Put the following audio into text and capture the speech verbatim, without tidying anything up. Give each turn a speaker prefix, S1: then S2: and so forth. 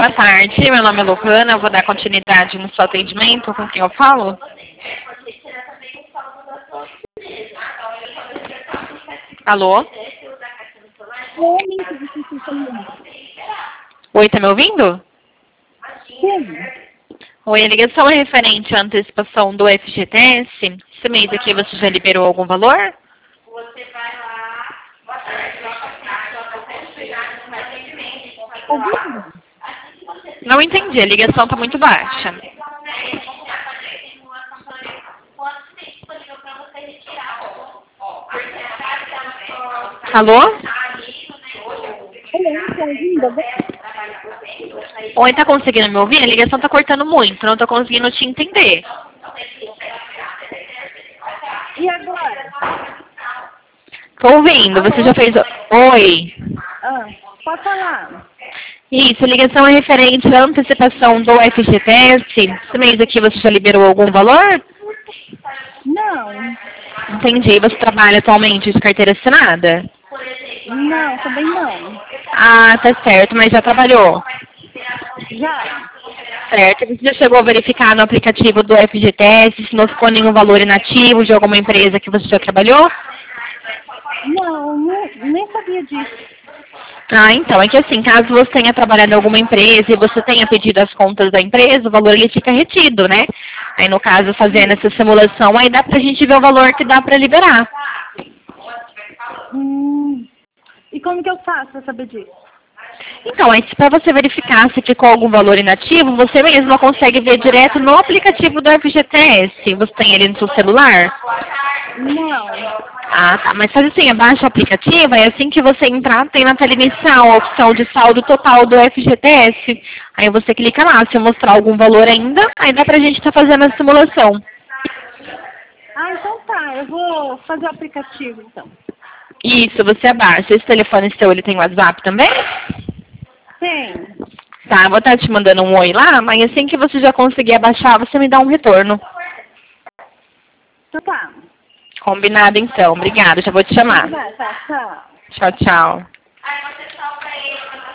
S1: Boa tarde, meu nome é Lohana, eu vou dar continuidade no seu atendimento, com quem eu falo? Alô? Oi, tá me ouvindo?
S2: Sim.
S1: Oi, a ligação é referente à antecipação do F G T S. Esse mês aqui você já liberou algum valor?
S2: Ouvindo?
S1: Não entendi, a ligação tá muito baixa. Alô?
S2: Oi, tá ouvindo?
S1: Oi, tá conseguindo me ouvir? A ligação tá cortando muito, não tô conseguindo te entender.
S2: E agora?
S1: Tô ouvindo, você já fez... Oi.
S2: Ah, pode falar.
S1: Isso, a ligação é referente à antecipação do F G T S. Esse mês aqui você já liberou algum valor?
S2: Não.
S1: Entendi. Você trabalha atualmente de carteira assinada?
S2: Não, também não.
S1: Ah, tá certo, mas já trabalhou?
S2: Já.
S1: Certo. Você já chegou a verificar no aplicativo do F G T S se não ficou nenhum valor inativo de alguma empresa que você já trabalhou?
S2: Não, não, nem sabia disso.
S1: Ah, então, é que assim, caso você tenha trabalhado em alguma empresa e você tenha pedido as contas da empresa, o valor ele fica retido, né? Aí, no caso, fazendo essa simulação, aí dá pra gente ver o valor que dá pra liberar.
S2: Hum, e como que eu faço pra saber disso?
S1: Então, aí para você verificar se ficou algum valor inativo, você mesma consegue ver direto no aplicativo do F G T S. Você tem ele no seu celular?
S2: Não.
S1: Ah, tá. Mas faz assim, abaixa o aplicativo, e assim que você entrar, tem na tela inicial a opção de saldo total do F G T S. Aí você clica lá, se mostrar algum valor ainda, aí dá pra gente estar fazendo a simulação.
S2: Ah, então tá. Eu vou fazer o aplicativo, então.
S1: Isso, você abaixa. Esse telefone seu, ele tem WhatsApp também?
S2: Tem.
S1: Tá, eu vou estar te mandando um oi lá, mas assim que você já conseguir abaixar, você me dá um retorno.
S2: Então tá.
S1: Combinado então. Obrigada, já vou te chamar.
S2: Tá, tá, tchau.
S1: Tchau, tchau.